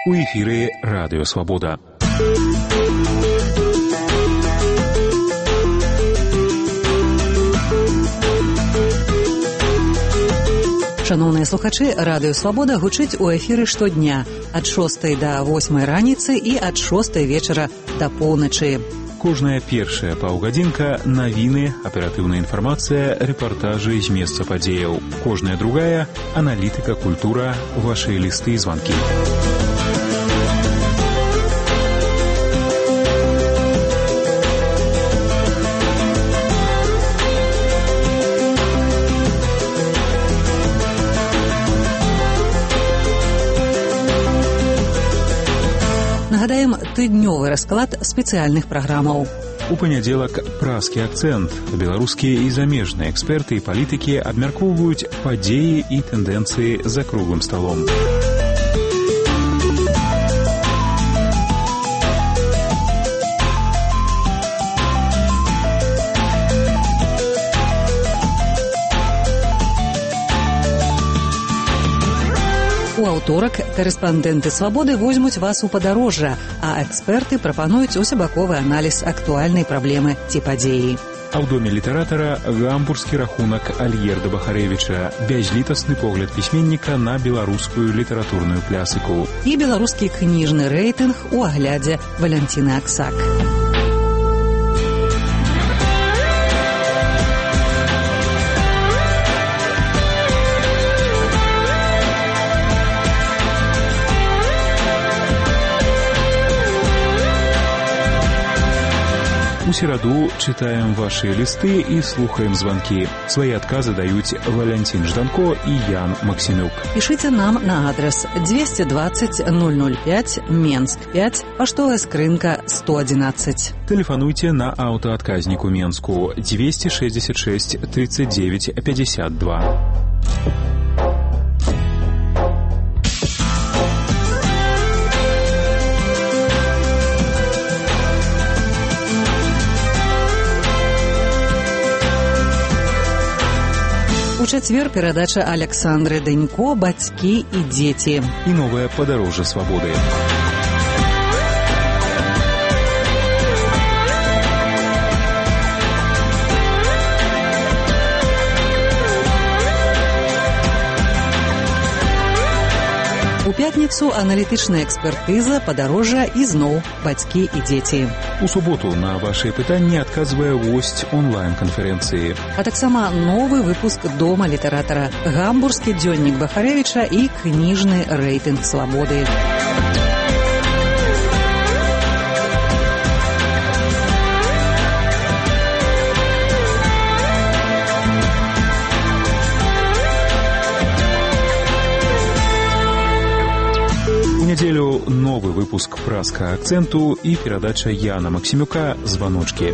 У эфіры Радыё Свабода. Шановныя слухачы, Радыё Свабода гучыць у эфіры штодня ад 6 да 8 раніцы і ад 6 вечара да поўначы. Кожная першая паўгадзінка – навіны, аператыўная інфармацыя, рэпартажы з месца падзеяў. Кожная другая – аналітыка, культура, вашы лісты і званкі. Нагадаем, тыднёвы расклад спецыяльных праграмаў. У панядзелак празкі акцэнт. Беларускія і замежныя эксперты і палітыкі абмяркоўваюць падзеі і тэндэнцыі за круглым сталом. У аўторак карэспандэнты «Свабоды» возьмуць вас у падарожжа, а эксперты прапануюць усебаковы аналіз актуальнай праблемы ці падзеі. А ў доме літаратара гамбургскі рахунак Альгерда Бахарэвіча, бязлітасны погляд пісьменніка на беларускую літаратурную класіку. І беларускі кніжны рэйтынг у аглядзе Валянціны Аксак. У сераду чытаем вашы лісты і слухаем званкі. Свае адказы даюць Валянцін Жданко і Ян Максімюк. Пішыце нам на адрес 220 005 Менск 5, паштовая скрынка 111. Тэлефануйце на аўтаадказніку Менску 266 39 52. У чацвер перадача Аляксандры Данько «Бацькі і дзеці». І новае падарожжа свабоды. У пятніцу аналітычная экспертыза, падарожжа і зноў «Бацькі і дзеці». У суботу на вашыя пытанні адказвае госць онлайн-канферэнцыі. А таксама новы выпуск дома літаратара, гамбургскі дзённік Бахарэвіча і кніжны рэйтынг «Свабоды». У нядзелю новы выпуск празка акцэнту і перадача Яна Максімюка «Званочкі».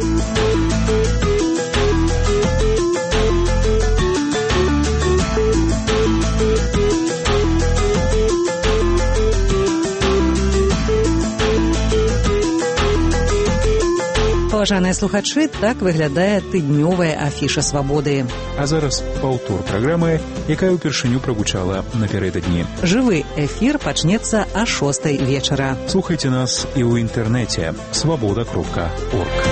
Паважаныя слухачы, так выглядае тыднёвая афіша «Свабоды». А зараз паўтор праграмы, якая ўпершыню прагучала напярэдадні. Жывы эфір пачнецца а 6 вечара. Слухайце нас і ў інтэрнэце свабода.орг.